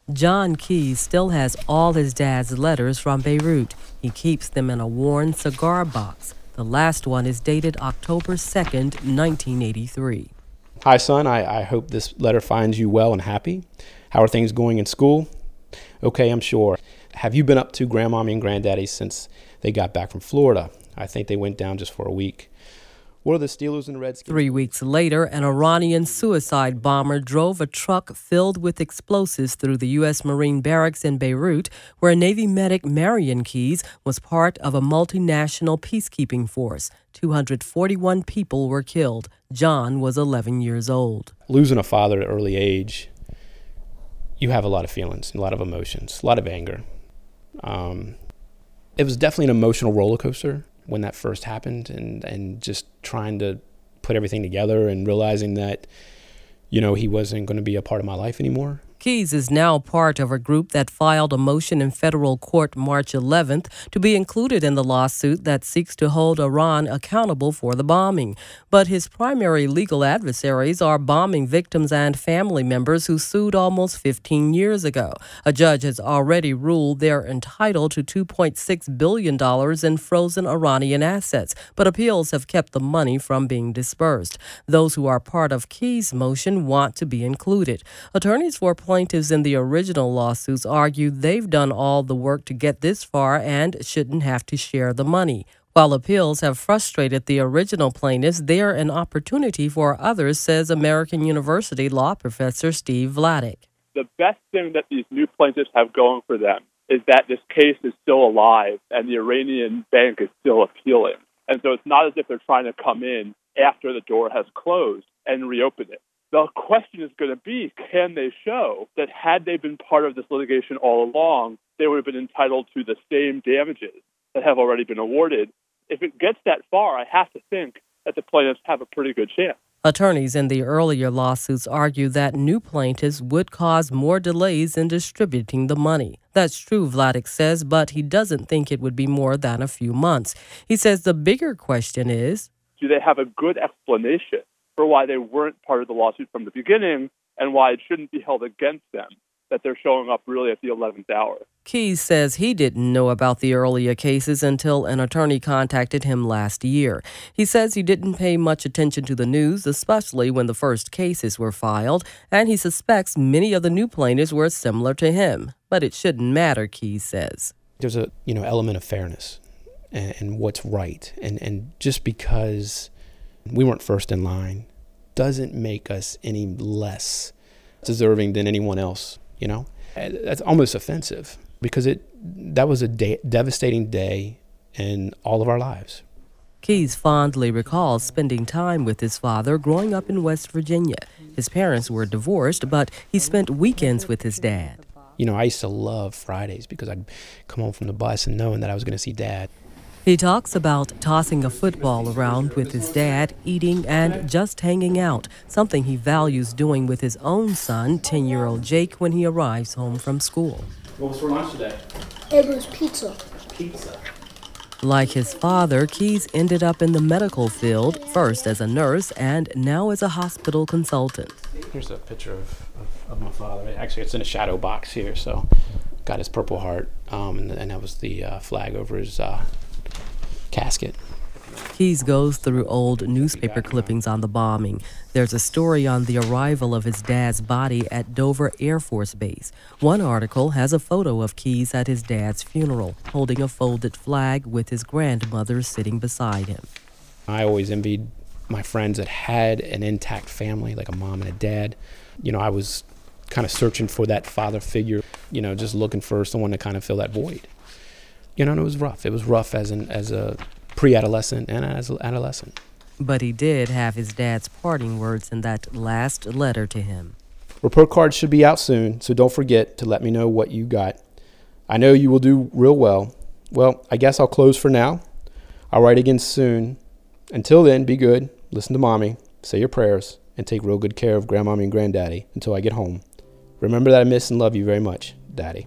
John Keyes still has all his dad's letters from Beirut. He keeps them in a worn cigar box. The last one is dated October 2nd, 1983. Hi, son. I hope this letter finds you well and happy. How are things going in school? Okay, I'm sure. Have you been up to Grandmommy and Granddaddy since they got back from Florida? I think they went down just for a week. What are the Steelers and the Redskins? 3 weeks later, an Iranian suicide bomber drove a truck filled with explosives through the U.S. Marine barracks in Beirut, where Navy medic Marion Keyes was part of a multinational peacekeeping force. 241 people were killed. John was 11 years old. Losing a father at an early age, you have a lot of feelings, a lot of emotions, a lot of anger. It was definitely an emotional roller coaster when that first happened, and just trying to put everything together and realizing that, he wasn't going to be a part of my life anymore. Keyes is now part of a group that filed a motion in federal court March 11th to be included in the lawsuit that seeks to hold Iran accountable for the bombing. But his primary legal adversaries are bombing victims and family members who sued almost 15 years ago. A judge has already ruled they're entitled to $2.6 billion in frozen Iranian assets, but appeals have kept the money from being disbursed. Those who are part of Keyes' motion want to be included. Attorneys for plaintiffs in the original lawsuits argue they've done all the work to get this far and shouldn't have to share the money. While appeals have frustrated the original plaintiffs, they're an opportunity for others, says American University law professor Steve Vladeck. The best thing that these new plaintiffs have going for them is that this case is still alive and the Iranian bank is still appealing. And so it's not as if they're trying to come in after the door has closed and reopen it. The question is going to be, can they show that had they been part of this litigation all along, they would have been entitled to the same damages that have already been awarded? If it gets that far, I have to think that the plaintiffs have a pretty good chance. Attorneys in the earlier lawsuits argue that new plaintiffs would cause more delays in distributing the money. That's true, Vladeck says, but he doesn't think it would be more than a few months. He says the bigger question is, do they have a good explanation for why they weren't part of the lawsuit from the beginning and why it shouldn't be held against them that they're showing up really at the 11th hour? Keyes says he didn't know about the earlier cases until an attorney contacted him last year. He says he didn't pay much attention to the news, especially when the first cases were filed, and he suspects many of the new plaintiffs were similar to him. But it shouldn't matter, Keyes says. There's a element of fairness and what's right, and just because we weren't first in line doesn't make us any less deserving than anyone else. That's almost offensive because that was a devastating day in all of our lives. Keyes fondly recalls spending time with his father growing up in West Virginia. His parents were divorced, but he spent weekends with his dad. I used to love Fridays because I'd come home from the bus and knowing that I was going to see Dad. He talks about tossing a football around with his dad, eating, and just hanging out, something he values doing with his own son, 10-year-old Jake, when he arrives home from school. What was for lunch today? It was pizza. Pizza. Like his father, Keyes ended up in the medical field, first as a nurse and now as a hospital consultant. Here's a picture of my father. Actually, it's in a shadow box here, so got his Purple Heart, and that was the flag over his casket. Keyes goes through old newspaper clippings on the bombing. There's a story on the arrival of his dad's body at Dover Air Force Base. One article has a photo of Keyes at his dad's funeral, holding a folded flag with his grandmother sitting beside him. I always envied my friends that had an intact family, like a mom and a dad. I was kind of searching for that father figure, just looking for someone to kind of fill that void. And it was rough. It was rough as a pre-adolescent and as an adolescent. But he did have his dad's parting words in that last letter to him. Report cards should be out soon, so don't forget to let me know what you got. I know you will do real well. Well, I guess I'll close for now. I'll write again soon. Until then, be good, listen to Mommy, say your prayers, and take real good care of Grandmommy and Granddaddy until I get home. Remember that I miss and love you very much, Daddy.